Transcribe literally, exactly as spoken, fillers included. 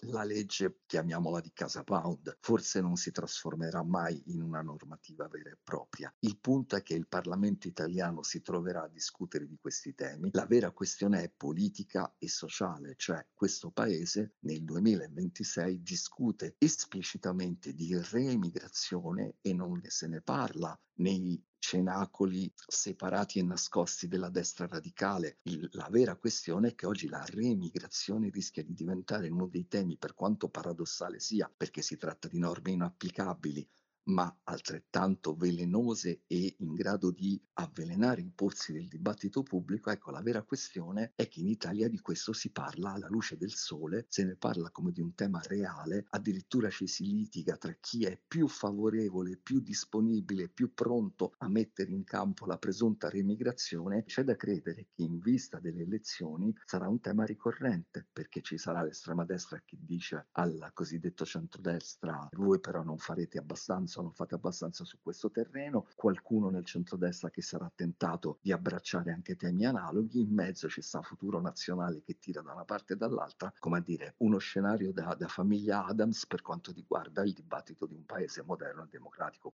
La legge, chiamiamola di Casa Pound, forse non si trasformerà mai in una normativa vera e propria. Il punto è che il Parlamento italiano si troverà a discutere di questi temi. La vera questione è politica e sociale, cioè questo paese nel duemilaventisei discute esplicitamente di reemigrazione e non ne se ne parla nei cenacoli separati e nascosti della destra radicale. Il la vera questione è che oggi la reemigrazione rischia di diventare uno dei temi, per quanto paradossale sia, perché si tratta di norme inapplicabili, ma altrettanto velenose e in grado di avvelenare i pozzi del dibattito pubblico. Ecco, la vera questione è che in Italia di questo si parla alla luce del sole, se ne parla come di un tema reale, addirittura ci si litiga tra chi è più favorevole, più disponibile, più pronto a mettere in campo la presunta reemigrazione. C'è da credere che in vista delle elezioni sarà un tema ricorrente, perché ci sarà l'estrema destra che dice al cosiddetto centrodestra: voi però non farete abbastanza o non fate abbastanza su questo terreno, qualcuno nel centrodestra che sarà tentato di abbracciare anche temi analoghi, in mezzo ci sta Futuro Nazionale che tira da una parte e dall'altra, come a dire uno scenario da, da famiglia Adams per quanto riguarda il dibattito di un paese moderno e democratico.